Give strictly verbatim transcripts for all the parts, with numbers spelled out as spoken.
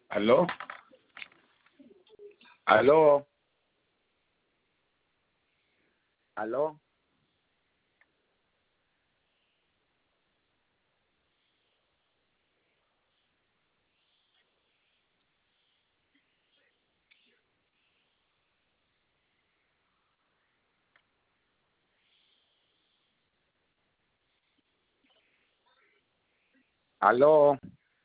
¿Aló? ¿Aló? ¿Aló? ¿Aló?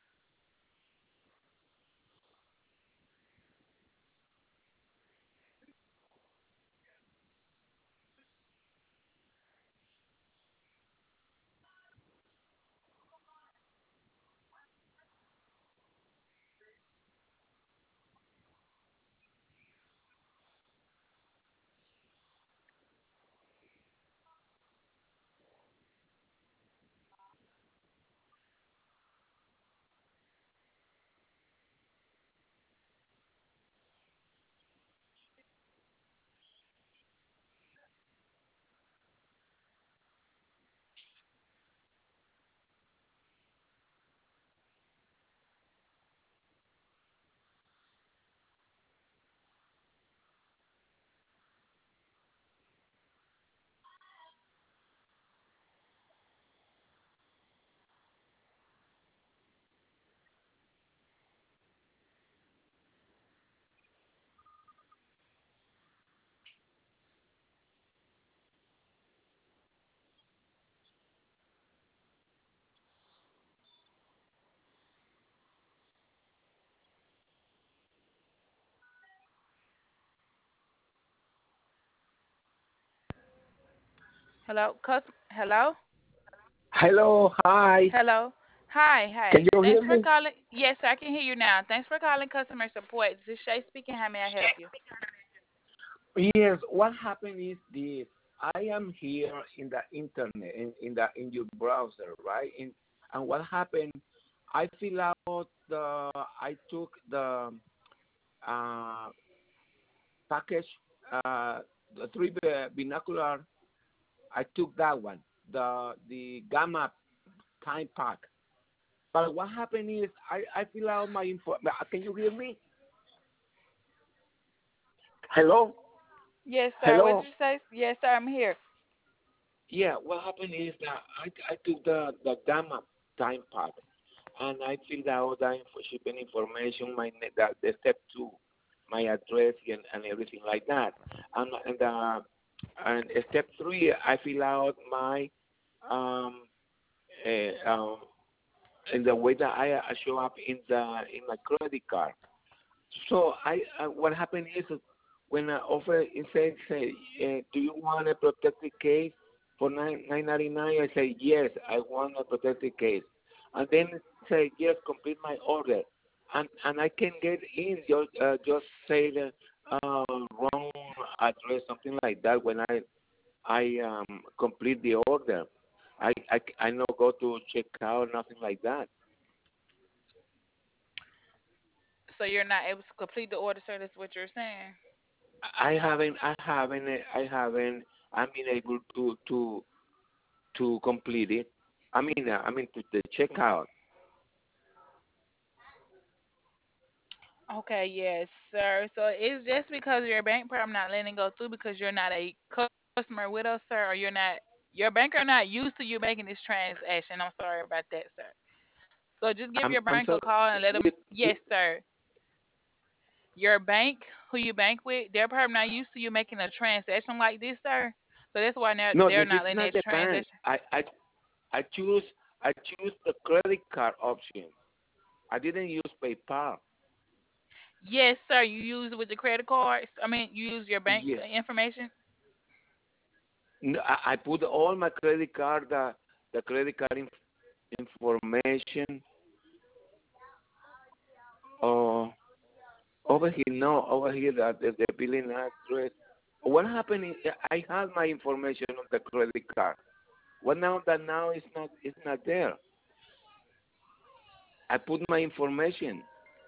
Hello, cus- hello, Hello, hi. hello. Hi, Can hi. you Thanks hear for me? calling. Yes, I can hear you now. Thanks for calling customer support. This is Shay speaking. How may I help you? Yes, what happened is this. I am here in the internet, in, in the in your browser, right? In, and what happened, I fill out the, I took the uh, package, uh, the three bi- binocular, I took that one, the the gamma time pack. But what happened is I, I fill out my info. Can you hear me? Hello? Yes, sir. What did Hello? you say? Yes, sir. I'm here. Yeah, what happened is that I, I took the, the gamma time pack and I filled out the info, shipping information, my ne- the, the step two, my address and, and everything like that. And and uh, and step three, I fill out my um, uh, um in the way that I, I show up in the in my credit card. So I uh, what happened is when I offer it says, say, uh, do you want a protected case for nine nine ninety nine? I say yes, I want a protected case, and then say yes, complete my order, and and I can get in just uh, just say the uh, wrong address, something like that when I I um, complete the order. I I I not go to check out, nothing like that. So you're not able to complete the order, sir. That's what you're saying. I haven't, I haven't, I haven't. I'm been able to to to complete it. I mean, uh, I mean to the checkout. Okay, yes, sir. So it's just because your bank probably not letting it go through because you're not a customer with us, sir, or you're not your banker not used to you making this transaction. I'm sorry about that, sir. So just give I'm your I'm bank a sorry. call and let them. With, with Yes, sir. Your bank, who you bank with, they're probably not used to you making a transaction like this, sir. So that's why they're, no, they're this not is letting not that the bank. transaction. I I I choose I choose the credit card option. I didn't use PayPal. Yes, sir. You use it with the credit cards. I mean, you use your bank Yes. information. No, I, I put all my credit card, the the credit card inf- information. Oh, over here, no, over here, the, the, the billing address. What happened is I had my information on the credit card. What now that now it's not it's not there. I put my information.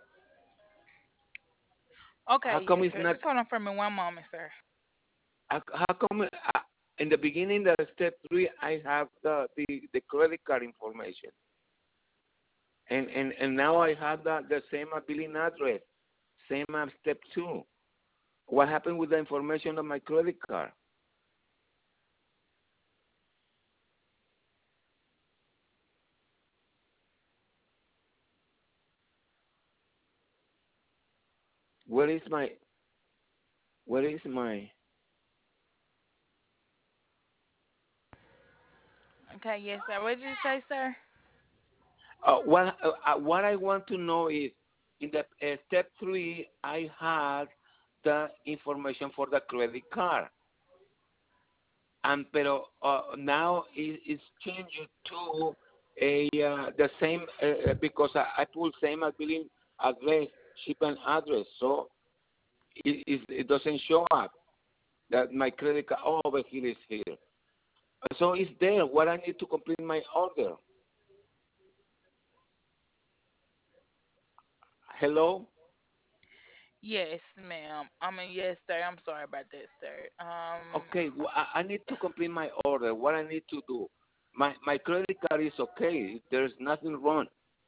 How Okay, come yes, it's sir. not? Just hold on for me one moment, sir. How how come uh, in the beginning, the step three, I have the, the the credit card information. and and and now I have the the same billing address, same as step two. What happened with the information of my credit card? Where is my where is my Okay, yes, sir. What did you say, sir? uh, what uh, uh, what I want to know is in the uh, step three I had the information for the credit card, and pero uh, now it, it's changed to a uh, the same uh, uh, because I, I put same as billing address, shipping address, so it, it, it doesn't show up that my credit card oh, over here is here. So it's there. What I need to complete my order. Hello. Yes, ma'am. I mean, yes, sir. I'm sorry about that, sir. Um, Okay, well, I, I need to complete my order. What I need to do? My my credit card is okay. There's nothing wrong.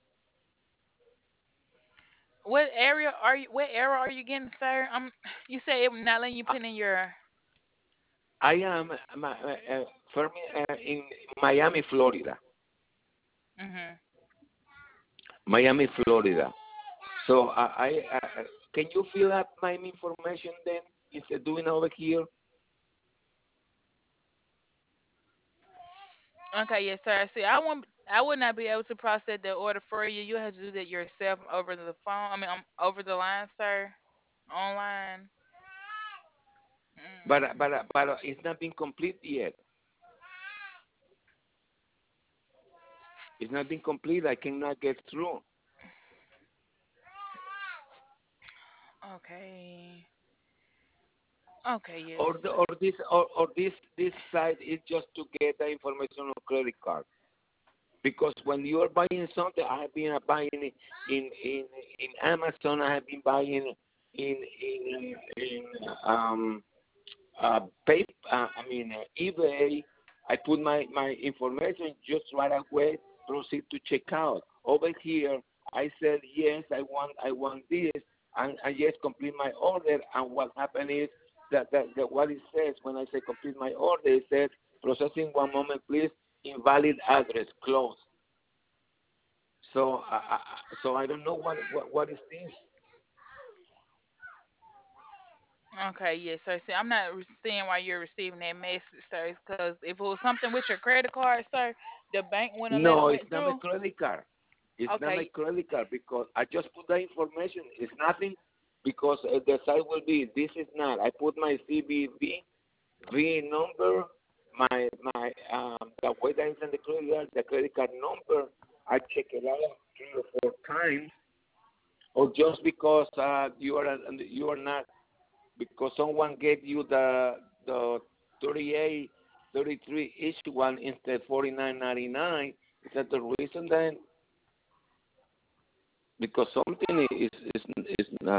what area are you? What error are you getting, sir? Um, you say it not letting you I, put in your. I am my, uh, for me, uh, in Miami, Florida. Mhm. Miami, Florida. So I, I, I can you fill up my information then instead of doing over here? Okay, yes, sir. See, I won't. I would not be able to process the order for you. You have to do that yourself over the phone. I mean, um, over the line, sir. Online. But Mm. but but it's not been complete yet. It's not been complete. I cannot get through. Okay. Okay, yes, Or the, sir. or this or, or this this site is just to get the information on credit card. Because when you are buying something, I have been buying it in in in Amazon. I have been buying in in in um uh, pay, uh I mean uh, eBay. I put my my information just right away. Proceed to check out. Over here, I said yes. I want I want this, and I yes complete my order. And what happened is that that, that what it says when I say complete my order, it says processing one moment, please. Invalid address closed. So, I, I, so I don't know what, what what is this. Okay, yes, sir. See, I'm not re- seeing why you're receiving that message, sir. Because if it was something with your credit card, sir, the bank wouldn't let it No, it's went not my through. credit card. It's not my Okay, credit card because I just put the information. It's nothing because uh, the site will be. This is not. I put my C B V V number, my my um the way that is in the credit card, the credit card number. I check it out three or four times, or just because uh, you are you are not because someone gave you the the thirty-eight, thirty-three each one instead forty-nine ninety-nine. Is that the reason then? Because something is is is not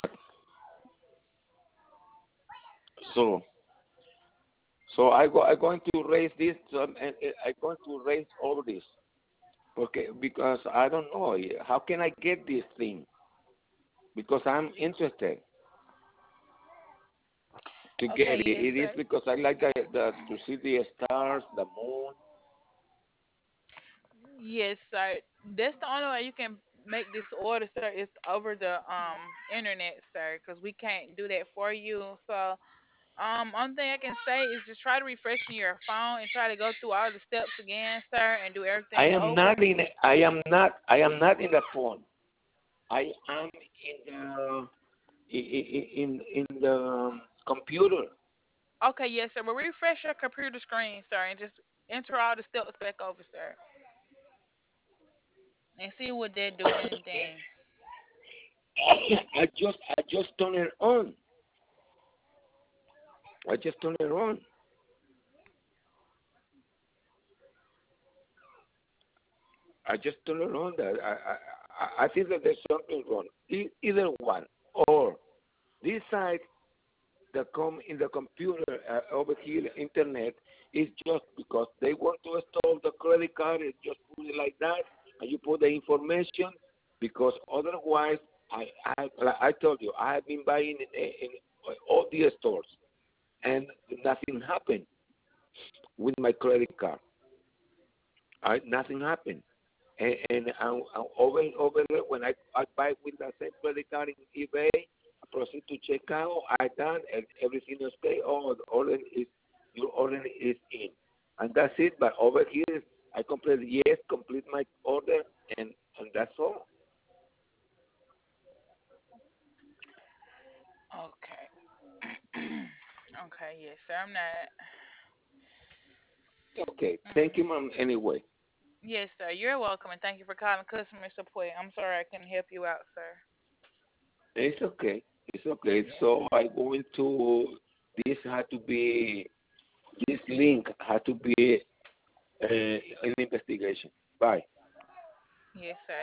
so. So I go I'm going to raise this um, and and I'm going to raise all this. Okay, because I don't know how can I get this thing because I'm interested to get okay, it. yes, It is sir. because I like the, the to see the stars, the moon. Yes, sir. That's the only way you can make this order, sir. Is over the um internet, sir. Because we can't do that for you. So, um, only thing I can say is just try to refresh your phone and try to go through all the steps again, sir, and do I everything am over. not in. I am not. I am not in the phone. I am in the in in, in the um, computer. Okay, yes, sir. But refresh your computer screen, sir, and just enter all the steps back over, sir, and see what they do. Anything. I just I just turn it on. I just turn it on. I just turn it on. That I I I I think that there's something wrong. E- either one or this site that come in the computer uh, over here internet is just because they want to install the credit card and just put it like that and you put the information because otherwise, I, I, like I told you, I have been buying in, in all the stores, and nothing happened with my credit card. I, nothing happened. And, and uh, uh, over over there, when I, I buy with the same credit card in eBay, I proceed to check out. I done, and everything is okay. Oh, the order is your order is in, and that's it. But over here, I complete yes, complete my order, and and that's all. Okay. Okay, yes, sir. I'm not. Okay, thank you, Mm. ma'am. Anyway, Yes, sir. You're welcome, and thank you for calling customer support. I'm sorry I couldn't help you out, sir. it's okay. It's okay. Yes. So I go into this had to be this link had to be uh, an investigation. Bye. Yes, sir.